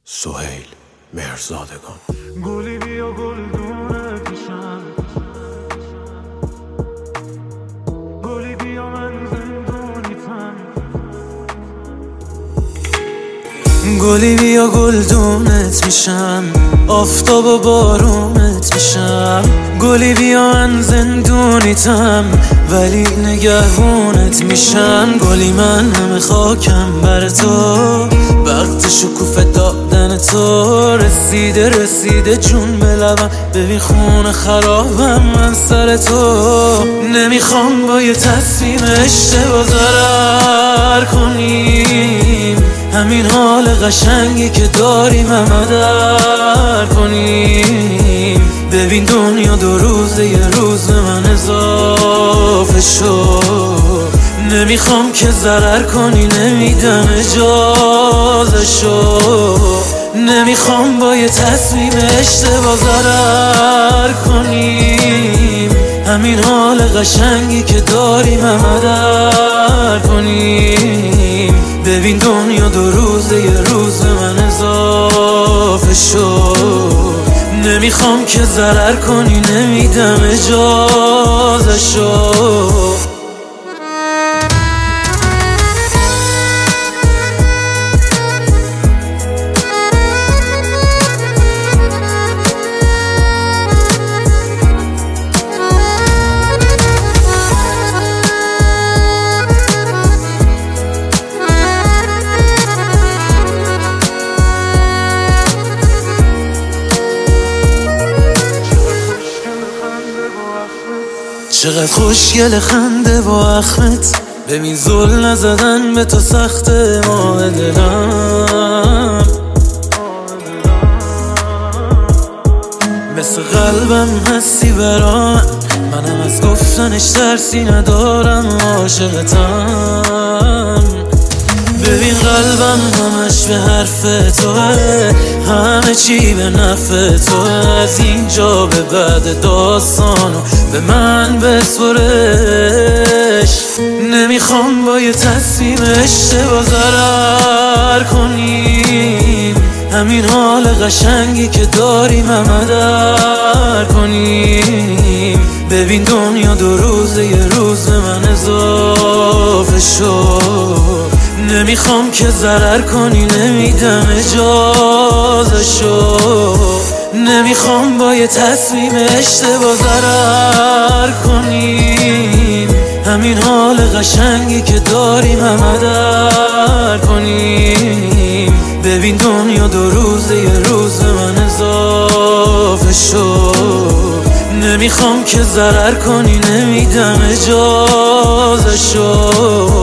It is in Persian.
سهیل مهرزادگان. گلی بیا گلدونه پیشم، گلی بیا من زندونیتم، گلی بیا گلدونت میشم، آفتاب و بارونت میشم. گلی بیا من زندونیتم ولی نگهبونت میشم. گلی من همه خاکم بر تو، وقت شکوفه دادن تو. رسیده جون به لبم، ببین خونه خرابم من سر تو. نمیخوام با یه تصمیم اشتباه ضرر کنیم، همین حال قشنگی که داریم همه در کنیم. ببین دنیا دو روزه، یه روز به من اضافه شد. نمیخوام که ضرر کنی، نمیدم اجازه شو. نمیخوام با یه تصمیم اشتباه ضرر کنیم، همین حال قشنگی که داریم همه در کنیم. ببین دنیا دو روزه، یه روز به من اضافه شد. نمیخوام که ضرر کنی، نمیدم اجازه شو. چقدر خوشگل خنده با اخمت، ببین زل نزدن به تو سخته. ماه دلم مثل قلبم هستی برام، منم از گفتنش ترسی ندارم. عاشقتم، ببین قلبم همش به حرف توه، همه چی به نفع توه. از اینجا به بعد داستانو به من بسپرش. نمیخوام با یه تصمیم اشتباه ضرر کنیم، همین حال قشنگی که داریم همه در کنیم. ببین دنیا دو روزه، یه روز به من اضافه شد. نمیخوام که ضرر کنی، نمیدم اجازه شو. نمیخوام با یه تصمیم اشتباه ضرر کنیم، همین حال قشنگی که داریم همه در کنیم. ببین دنیا دو روزه، یه روز به من اضافه شد. نمیخوام که ضرر کنی، نمیدم اجازه شو.